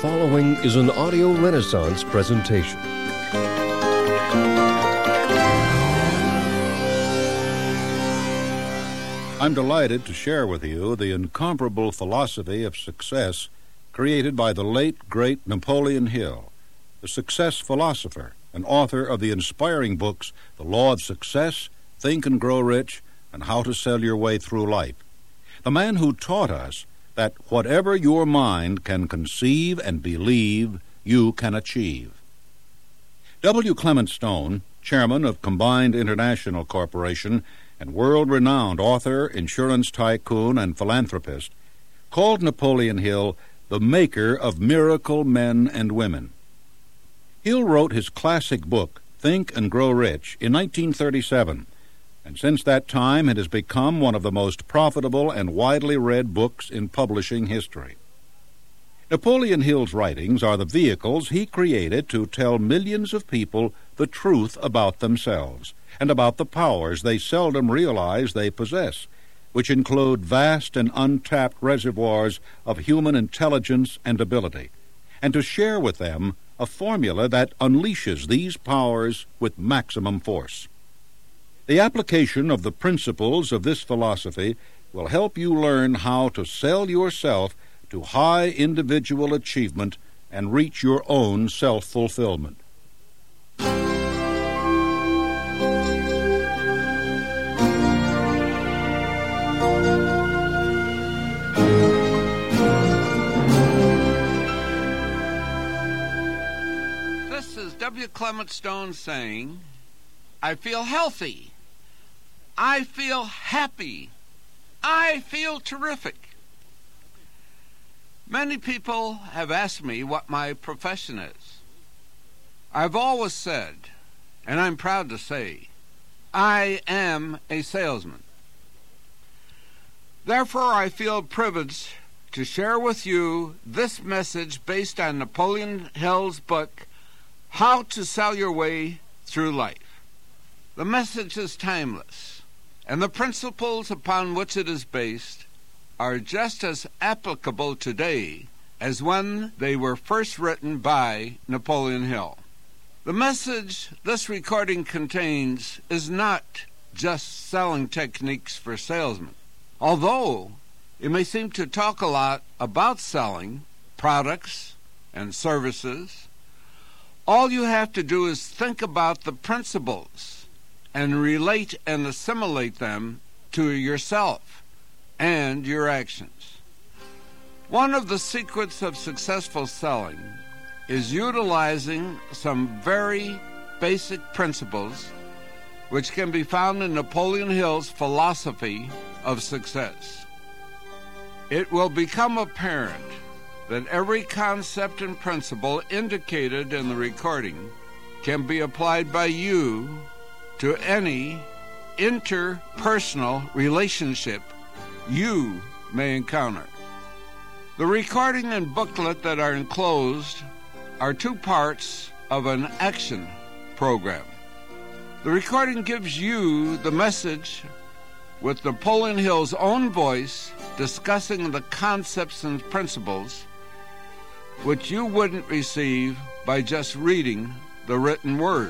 following is an Audio Renaissance presentation. I'm delighted to share with you the incomparable philosophy of success created by the late, great Napoleon Hill, the success philosopher and author of the inspiring books The Law of Success, Think and Grow Rich, and How to Sell Your Way Through Life. The man who taught us that whatever your mind can conceive and believe, you can achieve. W. Clement Stone, chairman of Combined International Corporation and world-renowned author, insurance tycoon, and philanthropist, called Napoleon Hill the maker of miracle men and women. Hill wrote his classic book, Think and Grow Rich, in 1937, and since that time it has become one of the most profitable and widely read books in publishing history. Napoleon Hill's writings are the vehicles he created to tell millions of people the truth about themselves and about the powers they seldom realize they possess, which include vast and untapped reservoirs of human intelligence and ability, and to share with them a formula that unleashes these powers with maximum force. The application of the principles of this philosophy will help you learn how to sell yourself to high individual achievement and reach your own self-fulfillment. This is W. Clement Stone saying, I feel healthy. I feel happy. I feel terrific. Many people have asked me what my profession is. I've always said, and I'm proud to say, I am a salesman. Therefore, I feel privileged to share with you this message based on Napoleon Hill's book, How to Sell Your Way Through Life. The message is timeless, and the principles upon which it is based are just as applicable today as when they were first written by Napoleon Hill. The message this recording contains is not just selling techniques for salesmen. Although it may seem to talk a lot about selling products and services, all you have to do is think about the principles and relate and assimilate them to yourself and your actions. One of the secrets of successful selling is utilizing some very basic principles which can be found in Napoleon Hill's philosophy of success. It will become apparent that every concept and principle indicated in the recording can be applied by you to any interpersonal relationship you may encounter. The recording and booklet that are enclosed are two parts of an action program. The recording gives you the message with Napoleon Hill's own voice discussing the concepts and principles which you wouldn't receive by just reading the written word.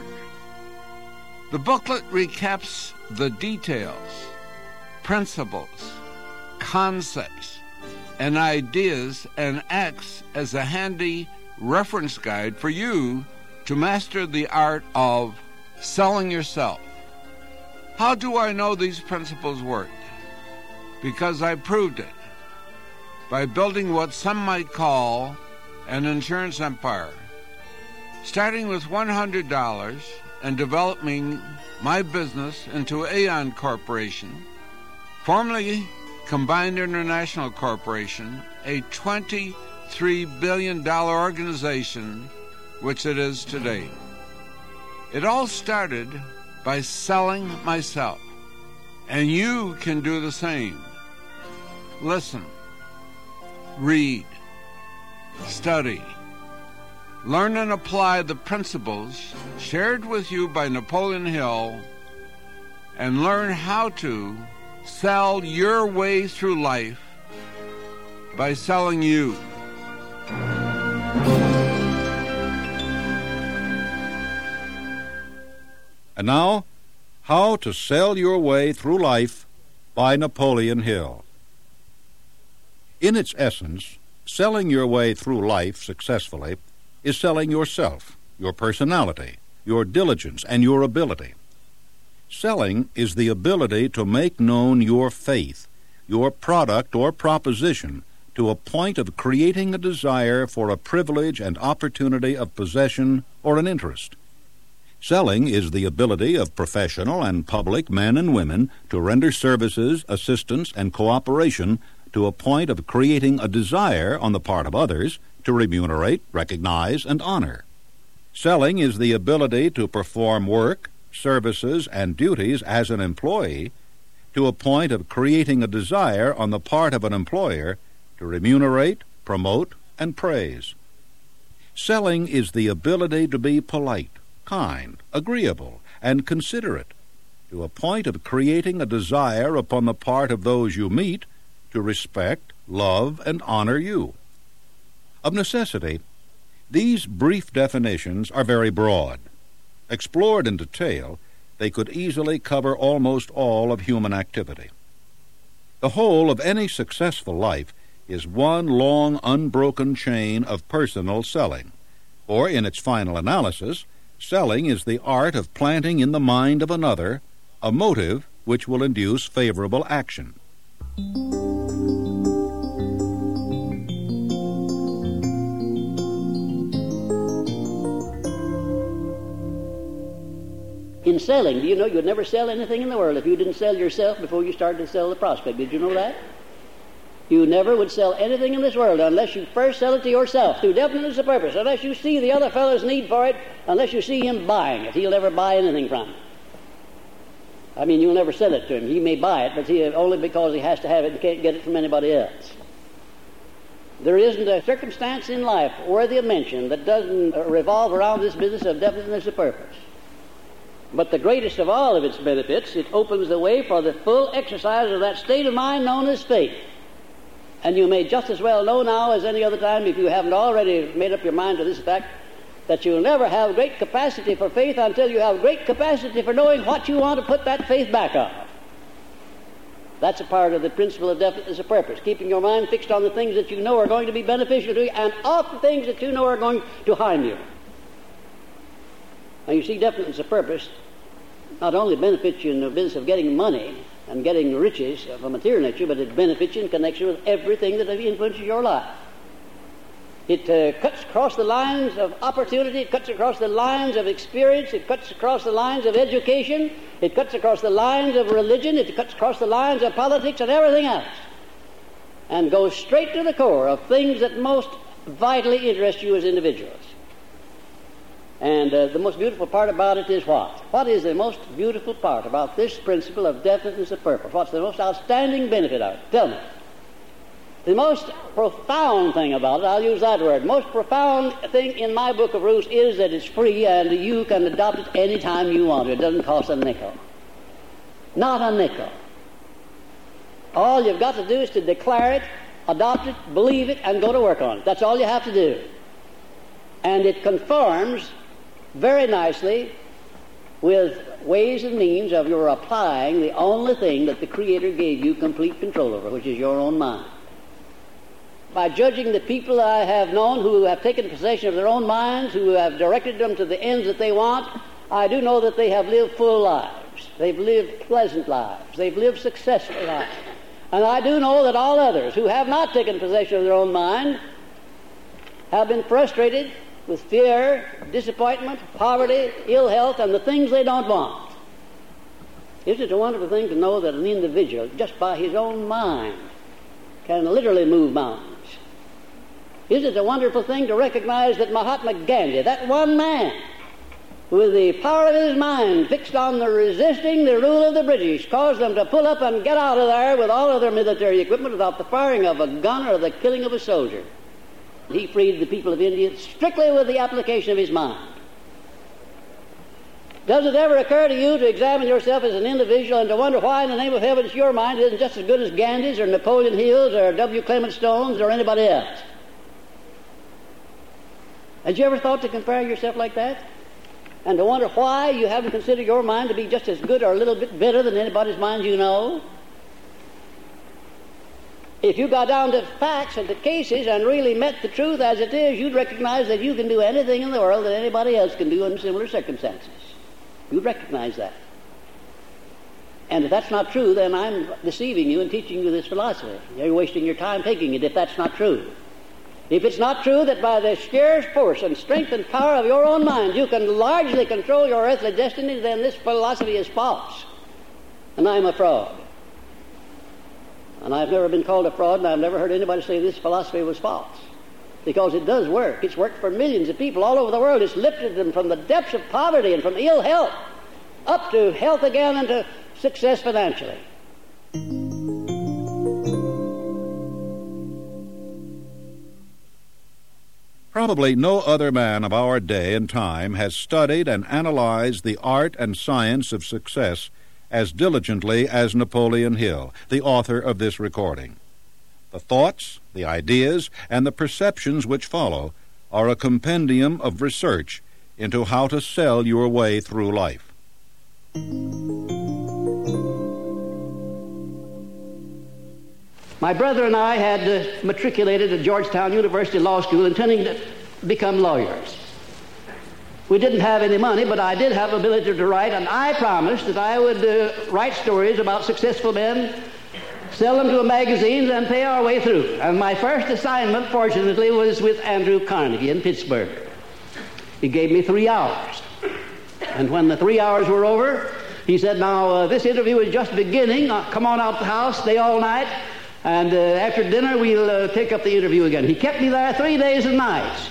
The booklet recaps the details, principles, concepts, and ideas and acts as a handy reference guide for you to master the art of selling yourself. How do I know these principles work? Because I proved it by building what some might call an insurance empire, starting with $100 and developing my business into Aon Corporation, formerly Combined International Corporation, a $23 billion organization, which it is today. It all started by selling myself, and you can do the same. Listen, read, study, learn and apply the principles shared with you by Napoleon Hill, and learn how to sell your way through life by selling you. And now, How to Sell Your Way Through Life by Napoleon Hill. In its essence, selling your way through life successfully is selling yourself, your personality, your diligence, and your ability. Selling is the ability to make known your faith, your product or proposition, to a point of creating a desire for a privilege and opportunity of possession or an interest. Selling is the ability of professional and public men and women to render services, assistance, and cooperation to a point of creating a desire on the part of others to remunerate, recognize, and honor. Selling is the ability to perform work, services, and duties as an employee to a point of creating a desire on the part of an employer to remunerate, promote, and praise. Selling is the ability to be polite, kind, agreeable, and considerate to a point of creating a desire upon the part of those you meet to respect, love, and honor you. Of necessity, these brief definitions are very broad. Explored in detail, they could easily cover almost all of human activity. The whole of any successful life is one long, unbroken chain of personal selling, or in its final analysis, selling is the art of planting in the mind of another a motive which will induce favorable action. In selling, do you know you'd never sell anything in the world if you didn't sell yourself before you started to sell the prospect? Did you know that? You never would sell anything in this world unless you first sell it to yourself through definiteness of purpose, unless you see the other fellow's need for it, unless you see him buying it. He'll never buy anything from it. I mean, you'll never sell it to him. He may buy it, but only because he has to have it and can't get it from anybody else. There isn't a circumstance in life worthy of mention that doesn't revolve around this business of definiteness of purpose. But the greatest of all of its benefits, it opens the way for the full exercise of that state of mind known as faith. And you may just as well know now as any other time, if you haven't already made up your mind to this fact, that you'll never have great capacity for faith until you have great capacity for knowing what you want to put that faith back on. That's a part of the principle of definiteness of purpose, keeping your mind fixed on the things that you know are going to be beneficial to you and off the things that you know are going to harm you. Now you see, definiteness of purpose not only benefits you in the business of getting money and getting riches of a material nature, but it benefits you in connection with everything that influences your life. It cuts across the lines of opportunity, it cuts across the lines of experience, it cuts across the lines of education, it cuts across the lines of religion, it cuts across the lines of politics and everything else, and goes straight to the core of things that most vitally interest you as individuals. And the most beautiful part about it is what? What is the most beautiful part about this principle of definiteness of purpose? What's the most outstanding benefit of it? Tell me. The most profound thing about it, I'll use that word, most profound thing in my book of rules is that it's free and you can adopt it any time you want. It doesn't cost a nickel. Not a nickel. All you've got to do is to declare it, adopt it, believe it, and go to work on it. That's all you have to do. And it conforms very nicely with ways and means of your applying the only thing that the Creator gave you complete control over, which is your own mind. By judging the people I have known who have taken possession of their own minds, who have directed them to the ends that they want, I do know that they have lived full lives. They've lived pleasant lives. They've lived successful lives. And I do know that all others who have not taken possession of their own mind have been frustrated with fear, disappointment, poverty, ill health, and the things they don't want. Isn't it a wonderful thing to know that an individual, just by his own mind, can literally move mountains? Isn't it a wonderful thing to recognize that Mahatma Gandhi, that one man, with the power of his mind fixed on the resisting the rule of the British, caused them to pull up and get out of there with all of their military equipment without the firing of a gun or the killing of a soldier. He freed the people of India strictly with the application of his mind. Does it ever occur to you to examine yourself as an individual and to wonder why in the name of heaven your mind isn't just as good as Gandhi's or Napoleon Hill's or W. Clement Stone's or anybody else? Had you ever thought to compare yourself like that? and to wonder why you haven't considered your mind to be just as good or a little bit better than anybody's mind you know? If you got down to facts and to cases and really met the truth as it is, you'd recognize that you can do anything in the world that anybody else can do in similar circumstances. You'd recognize that. And if that's not true, then I'm deceiving you and teaching you this philosophy. You're wasting your time taking it if that's not true. If it's not true that by the sheer force and strength and power of your own mind you can largely control your earthly destiny, then this philosophy is false. And I'm a fraud. And I've never been called a fraud, and I've never heard anybody say this philosophy was false. Because it does work. It's worked for millions of people all over the world. It's lifted them from the depths of poverty and from ill health up to health again and to success financially. Probably no other man of our day and time has studied and analyzed the art and science of success as diligently as Napoleon Hill, the author of this recording. The thoughts, the ideas, and the perceptions which follow are a compendium of research into how to sell your way through life. My brother and I had matriculated at Georgetown University Law School intending to become lawyers. We didn't have any money, but I did have ability to write, and I promised that I would write stories about successful men, sell them to magazines, and pay our way through. And my first assignment, fortunately, was with Andrew Carnegie in Pittsburgh. He gave me 3 hours. And when the 3 hours were over, he said, now, this interview is just beginning. Come on out the house, stay all night. And after dinner, we'll take up the interview again. He kept me there 3 days and nights.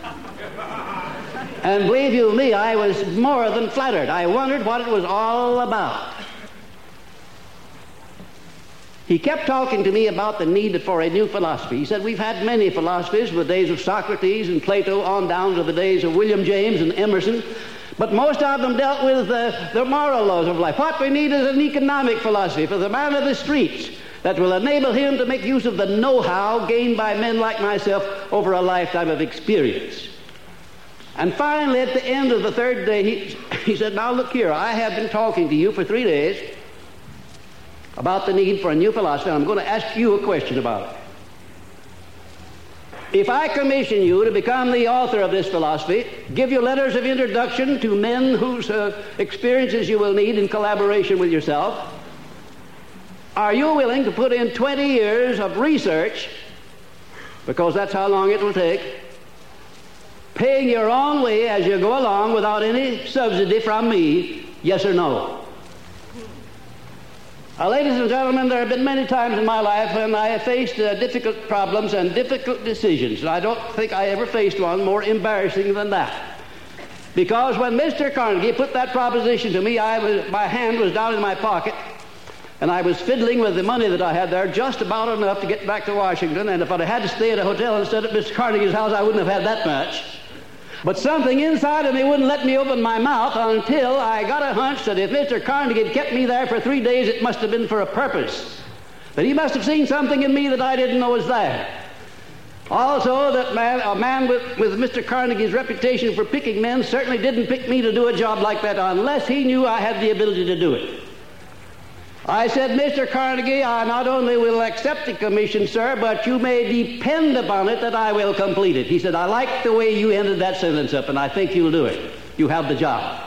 And believe you me, I was more than flattered. I wondered what it was all about. He kept talking to me about the need for a new philosophy. He said, we've had many philosophies from the days of Socrates and Plato on down to the days of William James and Emerson, but most of them dealt with the moral laws of life. What we need is an economic philosophy for the man of the streets that will enable him to make use of the know-how gained by men like myself over a lifetime of experience. And finally, at the end of the third day, he said, now look here, I have been talking to you for 3 days about the need for a new philosophy, and I'm going to ask you a question about it. If I commission you to become the author of this philosophy, give you letters of introduction to men whose experiences you will need in collaboration with yourself, are you willing to put in 20 years of research, because that's how long it will take, paying your own way as you go along without any subsidy from me, yes or no? Ladies and gentlemen, there have been many times in my life when I have faced difficult problems and difficult decisions, and I don't think I ever faced one more embarrassing than that. Because when Mr. Carnegie put that proposition to me, my hand was down in my pocket, and I was fiddling with the money that I had there just about enough to get back to Washington, and if I'd had to stay at a hotel instead of Mr. Carnegie's house, I wouldn't have had that much. But something inside of me wouldn't let me open my mouth until I got a hunch that if Mr. Carnegie had kept me there for 3 days, it must have been for a purpose. That he must have seen something in me that I didn't know was there. Also, that a man with Mr. Carnegie's reputation for picking men certainly didn't pick me to do a job like that unless he knew I had the ability to do it. I said, Mr. Carnegie, I not only will accept the commission, sir, but you may depend upon it that I will complete it. He said, I like the way you ended that sentence up, and I think you'll do it. You have the job.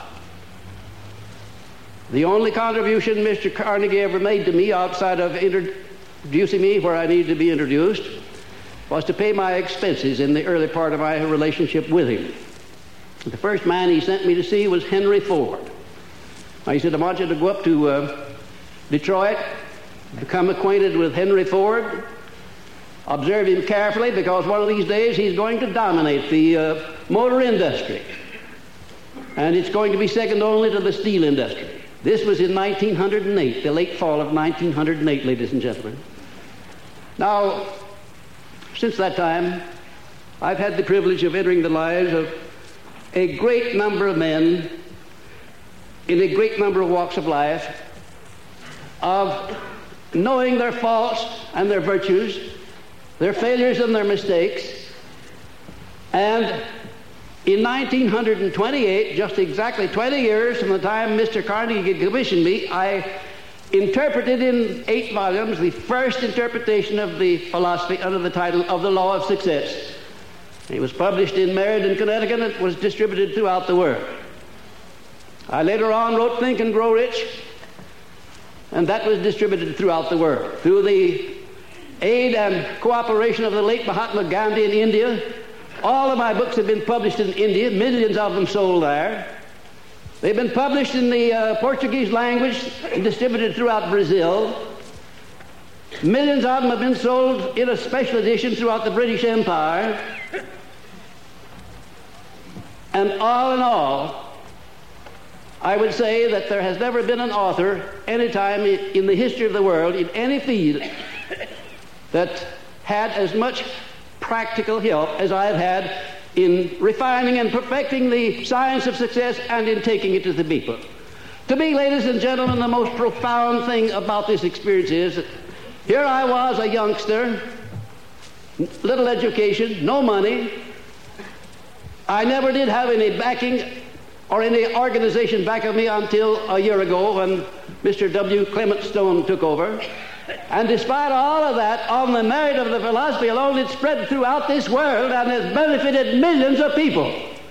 The only contribution Mr. Carnegie ever made to me outside of introducing me where I needed to be introduced was to pay my expenses in the early part of my relationship with him. The first man he sent me to see was Henry Ford. He said, I want you to go up to Detroit, become acquainted with Henry Ford, observe him carefully, because one of these days he's going to dominate the motor industry. And it's going to be second only to the steel industry. This was in 1908, the late fall of 1908, ladies and gentlemen. Now, since that time, I've had the privilege of entering the lives of a great number of men in a great number of walks of life, of knowing their faults and their virtues, their failures and their mistakes, and In 1928, just exactly 20 years from the time Mr. Carnegie commissioned me, I interpreted in 8 volumes the first interpretation of the philosophy under the title of The Law of Success. It was published in Meriden, Connecticut, and it was distributed throughout the world. I later on wrote Think and Grow Rich, and that was distributed throughout the world. Through the aid and cooperation of the late Mahatma Gandhi in India, all of my books have been published in India, millions of them sold there. They've been published in the Portuguese language and distributed throughout Brazil. Millions of them have been sold in a special edition throughout the British Empire. And all in all, I would say that there has never been an author any time in the history of the world, in any field, that had as much practical help as I've had in refining and perfecting the science of success and in taking it to the people. To me, ladies and gentlemen, the most profound thing about this experience is that here I was, a youngster, little education, no money. I never did have any backing or any organization back of me until a year ago when Mr. W. Clement Stone took over. And despite all of that, on the merit of the philosophy alone, it's spread throughout this world and has benefited millions of people.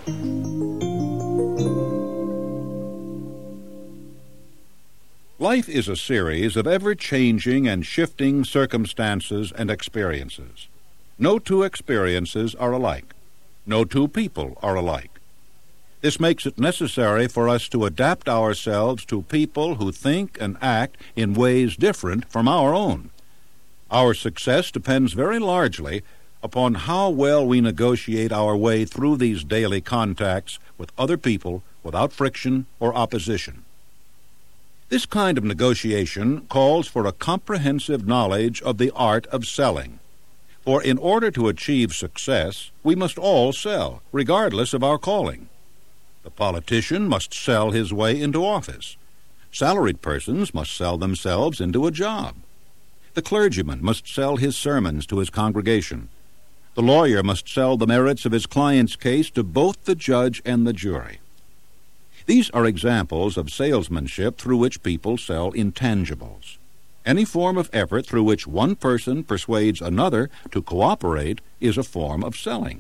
Life is a series of ever-changing and shifting circumstances and experiences. No 2 experiences are alike. No 2 people are alike. This makes it necessary for us to adapt ourselves to people who think and act in ways different from our own. Our success depends very largely upon how well we negotiate our way through these daily contacts with other people without friction or opposition. This kind of negotiation calls for a comprehensive knowledge of the art of selling. For in order to achieve success, we must all sell, regardless of our calling. The politician must sell his way into office. Salaried persons must sell themselves into a job. The clergyman must sell his sermons to his congregation. The lawyer must sell the merits of his client's case to both the judge and the jury. These are examples of salesmanship through which people sell intangibles. Any form of effort through which one person persuades another to cooperate is a form of selling.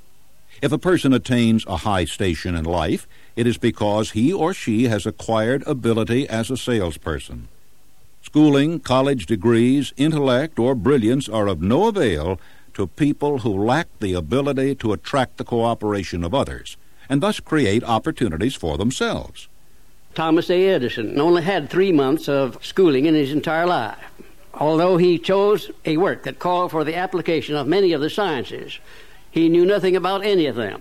If a person attains a high station in life, it is because he or she has acquired ability as a salesperson. Schooling, college degrees, intellect, or brilliance are of no avail to people who lack the ability to attract the cooperation of others, and thus create opportunities for themselves. Thomas A. Edison only had 3 months of schooling in his entire life. Although he chose a work that called for the application of many of the sciences, he knew nothing about any of them.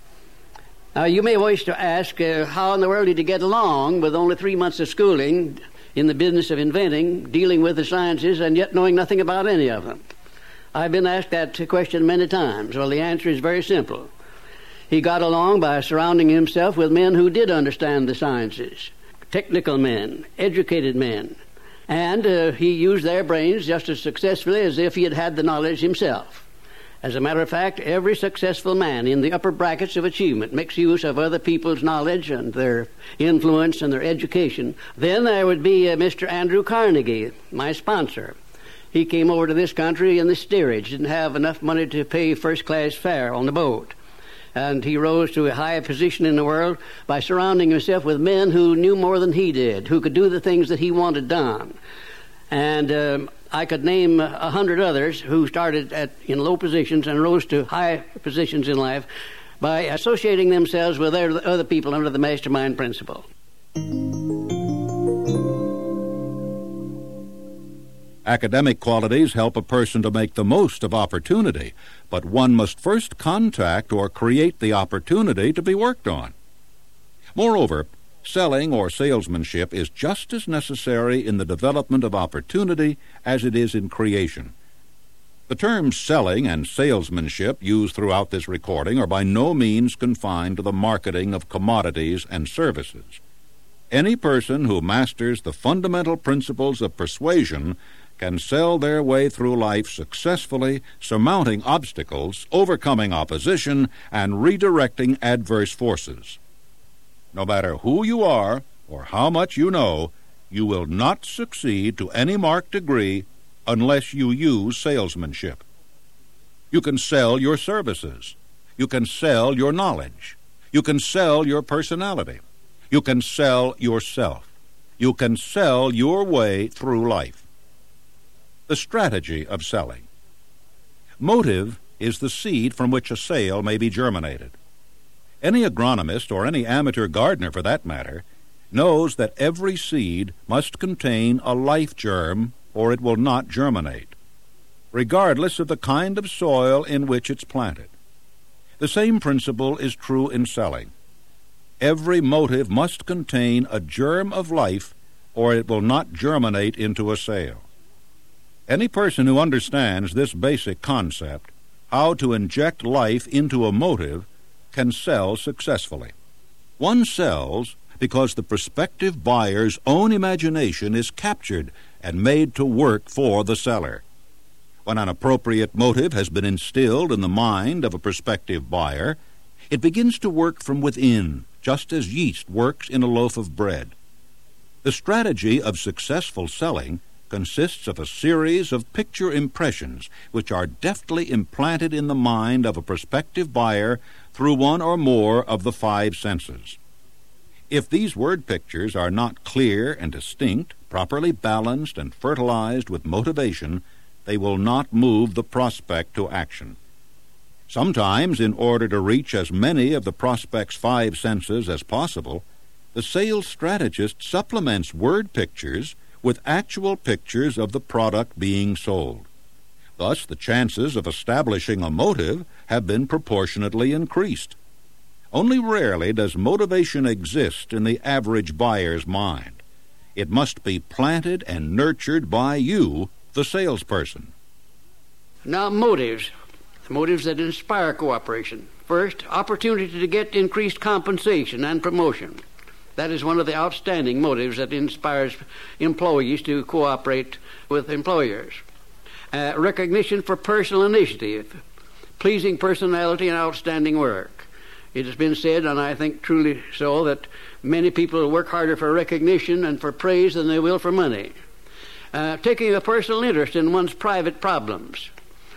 Now, you may wish to ask, how in the world did he get along with only 3 months of schooling in the business of inventing, dealing with the sciences, and yet knowing nothing about any of them? I've been asked that question many times. Well, the answer is very simple. He got along by surrounding himself with men who did understand the sciences, technical men, educated men, and he used their brains just as successfully as if he had had the knowledge himself. As a matter of fact, every successful man in the upper brackets of achievement makes use of other people's knowledge and their influence and their education. Then there would be Mr. Andrew Carnegie, my sponsor. He came over to this country in the steerage, didn't have enough money to pay first-class fare on the boat. And he rose to a high position in the world by surrounding himself with men who knew more than he did, who could do the things that he wanted done. And I could name 100 others who started in low positions and rose to high positions in life by associating themselves with other people under the mastermind principle. Academic qualities help a person to make the most of opportunity, but one must first contact or create the opportunity to be worked on. Moreover, selling or salesmanship is just as necessary in the development of opportunity as it is in creation. The terms selling and salesmanship used throughout this recording are by no means confined to the marketing of commodities and services. Any person who masters the fundamental principles of persuasion can sell their way through life successfully, surmounting obstacles, overcoming opposition, and redirecting adverse forces. No matter who you are or how much you know, you will not succeed to any marked degree unless you use salesmanship. You can sell your services. You can sell your knowledge. You can sell your personality. You can sell yourself. You can sell your way through life. The strategy of selling. Motive is the seed from which a sale may be germinated. Any agronomist, or any amateur gardener for that matter, knows that every seed must contain a life germ, or it will not germinate, regardless of the kind of soil in which it's planted. The same principle is true in selling. Every motive must contain a germ of life, or it will not germinate into a sale. Any person who understands this basic concept, how to inject life into a motive, can sell successfully. One sells because the prospective buyer's own imagination is captured and made to work for the seller. When an appropriate motive has been instilled in the mind of a prospective buyer, it begins to work from within, just as yeast works in a loaf of bread. The strategy of successful selling consists of a series of picture impressions which are deftly implanted in the mind of a prospective buyer through one or more of the five senses. If these word pictures are not clear and distinct, properly balanced and fertilized with motivation, they will not move the prospect to action. Sometimes, in order to reach as many of the prospect's five senses as possible, the sales strategist supplements word pictures with actual pictures of the product being sold. Thus, the chances of establishing a motive have been proportionately increased. Only rarely does motivation exist in the average buyer's mind. It must be planted and nurtured by you, the salesperson. Now, motives that inspire cooperation. First, opportunity to get increased compensation and promotion. That is one of the outstanding motives that inspires employees to cooperate with employers. Recognition for personal initiative, pleasing personality, and outstanding work. It has been said, and I think truly so, that many people work harder for recognition and for praise than they will for money. Taking a personal interest in one's private problems.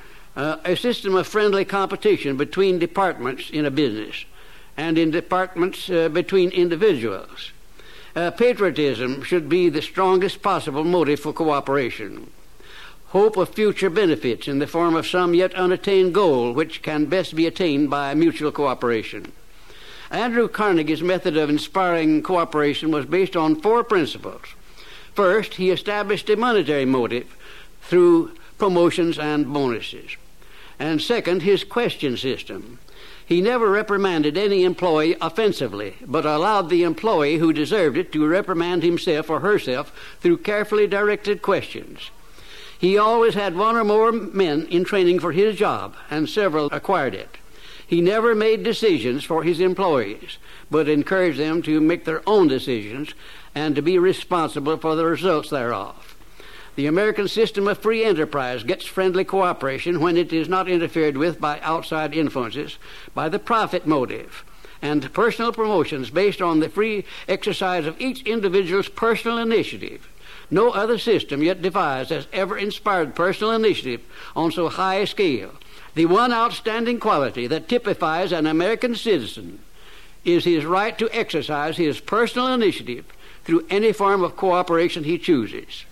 A system of friendly competition between departments in a business and in departments between individuals. Patriotism should be the strongest possible motive for cooperation. Hope of future benefits in the form of some yet unattained goal which can best be attained by mutual cooperation. Andrew Carnegie's method of inspiring cooperation was based on four principles. First, he established a monetary motive through promotions and bonuses. And second, his question system. He never reprimanded any employee offensively, but allowed the employee who deserved it to reprimand himself or herself through carefully directed questions. He always had one or more men in training for his job, and several acquired it. He never made decisions for his employees, but encouraged them to make their own decisions and to be responsible for the results thereof. The American system of free enterprise gets friendly cooperation when it is not interfered with by outside influences, by the profit motive, and personal promotions based on the free exercise of each individual's personal initiative. No other system yet devised has ever inspired personal initiative on so high a scale. The one outstanding quality that typifies an American citizen is his right to exercise his personal initiative through any form of cooperation he chooses.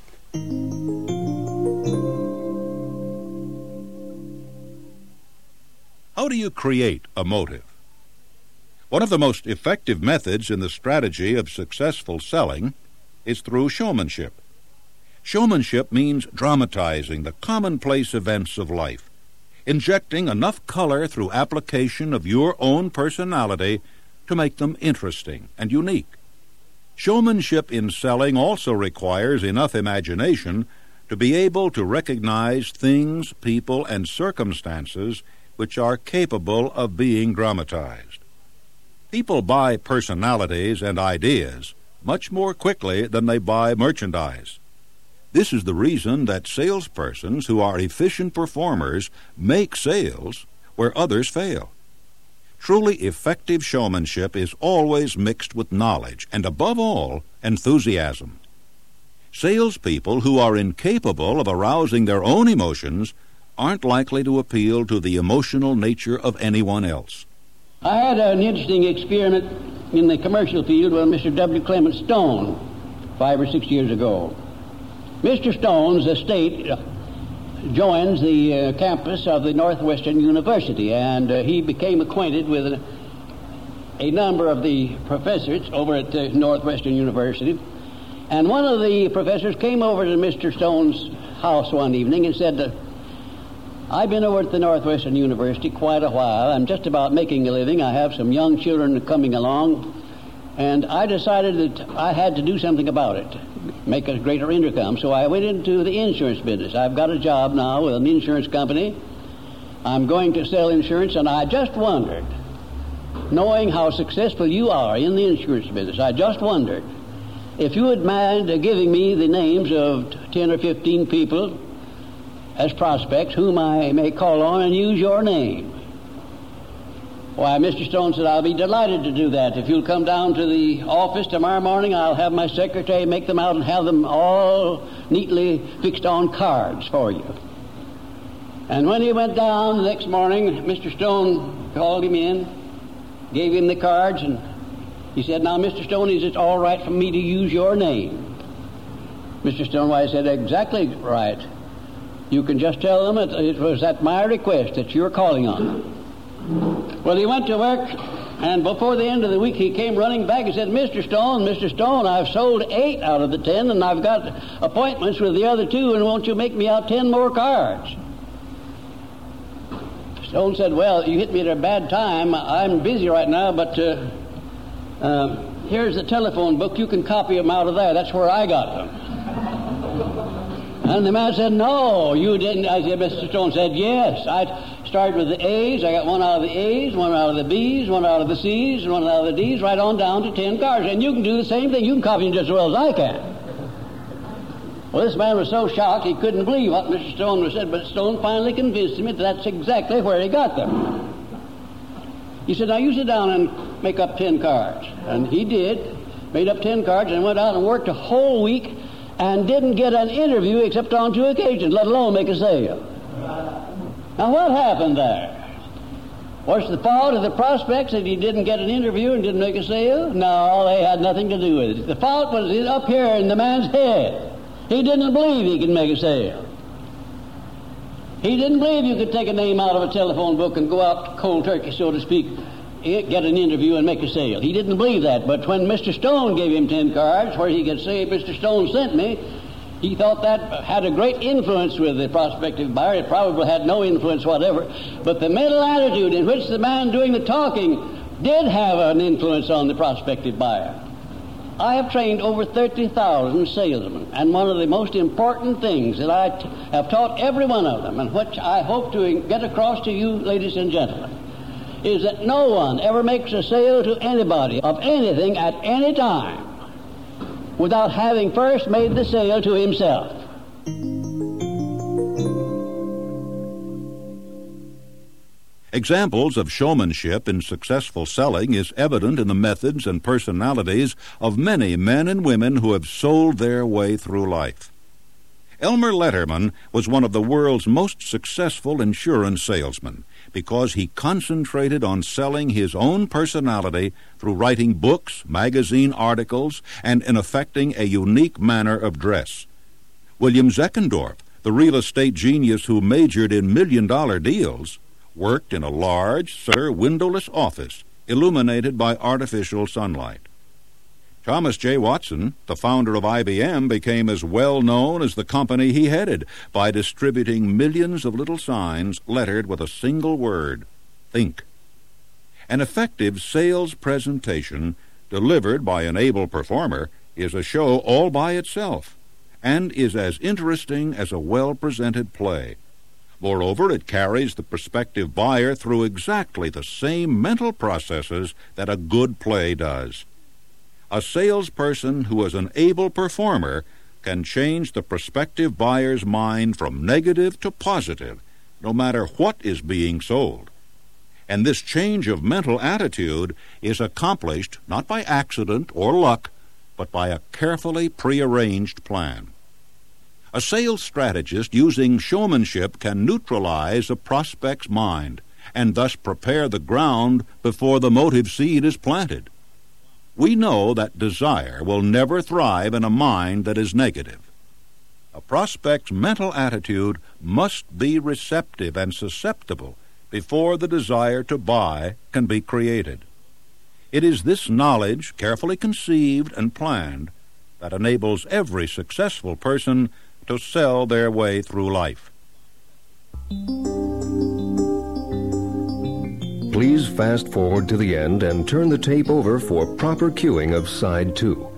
How do you create a motive? One of the most effective methods in the strategy of successful selling is through showmanship. Showmanship means dramatizing the commonplace events of life, injecting enough color through application of your own personality to make them interesting and unique. Showmanship in selling also requires enough imagination to be able to recognize things, people, and circumstances which are capable of being dramatized. People buy personalities and ideas much more quickly than they buy merchandise. This is the reason that salespersons who are efficient performers make sales where others fail. Truly effective showmanship is always mixed with knowledge and, above all, enthusiasm. Salespeople who are incapable of arousing their own emotions aren't likely to appeal to the emotional nature of anyone else. I had an interesting experiment in the commercial field with Mr. W. Clement Stone 5 or 6 years ago. Mr. Stone's estate joins the campus of the Northwestern University, and he became acquainted with a number of the professors over at Northwestern University. And one of the professors came over to Mr. Stone's house one evening and said, I've been over at the Northwestern University quite a while. I'm just about making a living. I have some young children coming along, and I decided that I had to do something about it, make a greater income. So I went into the insurance business. I've got a job now with an insurance company. I'm going to sell insurance, and I just wondered, knowing how successful you are in the insurance business, I just wondered if you would mind giving me the names of 10 or 15 people as prospects whom I may call on and use your name. Why, Mr. Stone said, I'll be delighted to do that. If you'll come down to the office tomorrow morning, I'll have my secretary make them out and have them all neatly fixed on cards for you. And when he went down the next morning, Mr. Stone called him in, gave him the cards, and he said, now, Mr. Stone, is it all right for me to use your name? Mr. Stonewise said, exactly right. You can just tell them it was at my request that you're calling on them. Well, he went to work, and before the end of the week, he came running back and said, Mr. Stone, I've sold 8 out of the 10, and I've got appointments with the other 2, and won't you make me out 10 more cards? Stone said, well, you hit me at a bad time. I'm busy right now, but here's the telephone book. You can copy them out of there. That's where I got them. And the man said, no, you didn't. I said, Mr. Stone said, yes. I started with the A's. I got 1 out of the A's, 1 out of the B's, 1 out of the C's, and 1 out of the D's, right on down to 10 cards. And you can do the same thing. You can copy them just as well as I can. Well, this man was so shocked he couldn't believe what Mr. Stone said, but Stone finally convinced him that that's exactly where he got them. He said, now you sit down and make up 10 cards. And he did, made up 10 cards, and went out and worked a whole week and didn't get an interview except on 2 occasions, let alone make a sale. Now, what happened there? Was the fault of the prospects that he didn't get an interview and didn't make a sale? No, they had nothing to do with it. The fault was up here in the man's head. He didn't believe he could make a sale. He didn't believe you could take a name out of a telephone book and go out cold turkey, so to speak, get an interview and make a sale. He didn't believe that. But when Mr. Stone gave him 10 cards where he could say, Mr. Stone sent me, he thought that had a great influence with the prospective buyer. It probably had no influence whatever. But the mental attitude in which the man doing the talking did have an influence on the prospective buyer. I have trained over 30,000 salesmen, and one of the most important things that I have taught every one of them, and which I hope to get across to you, ladies and gentlemen, is that no one ever makes a sale to anybody of anything at any time without having first made the sale to himself. Examples of showmanship in successful selling is evident in the methods and personalities of many men and women who have sold their way through life. Elmer Letterman was one of the world's most successful insurance salesmen because he concentrated on selling his own personality through writing books, magazine articles, and in affecting a unique manner of dress. William Zeckendorf, the real estate genius who majored in million-dollar deals, worked in a large, windowless office illuminated by artificial sunlight. Thomas J. Watson, the founder of IBM, became as well known as the company he headed by distributing millions of little signs lettered with a single word, think. An effective sales presentation delivered by an able performer is a show all by itself and is as interesting as a well-presented play. Moreover, it carries the prospective buyer through exactly the same mental processes that a good play does. A salesperson who is an able performer can change the prospective buyer's mind from negative to positive, no matter what is being sold. And this change of mental attitude is accomplished not by accident or luck, but by a carefully prearranged plan. A sales strategist using showmanship can neutralize a prospect's mind and thus prepare the ground before the motive seed is planted. We know that desire will never thrive in a mind that is negative. A prospect's mental attitude must be receptive and susceptible before the desire to buy can be created. It is this knowledge, carefully conceived and planned, that enables every successful person to sell their way through life. Please fast forward to the end and turn the tape over for proper cueing of side 2.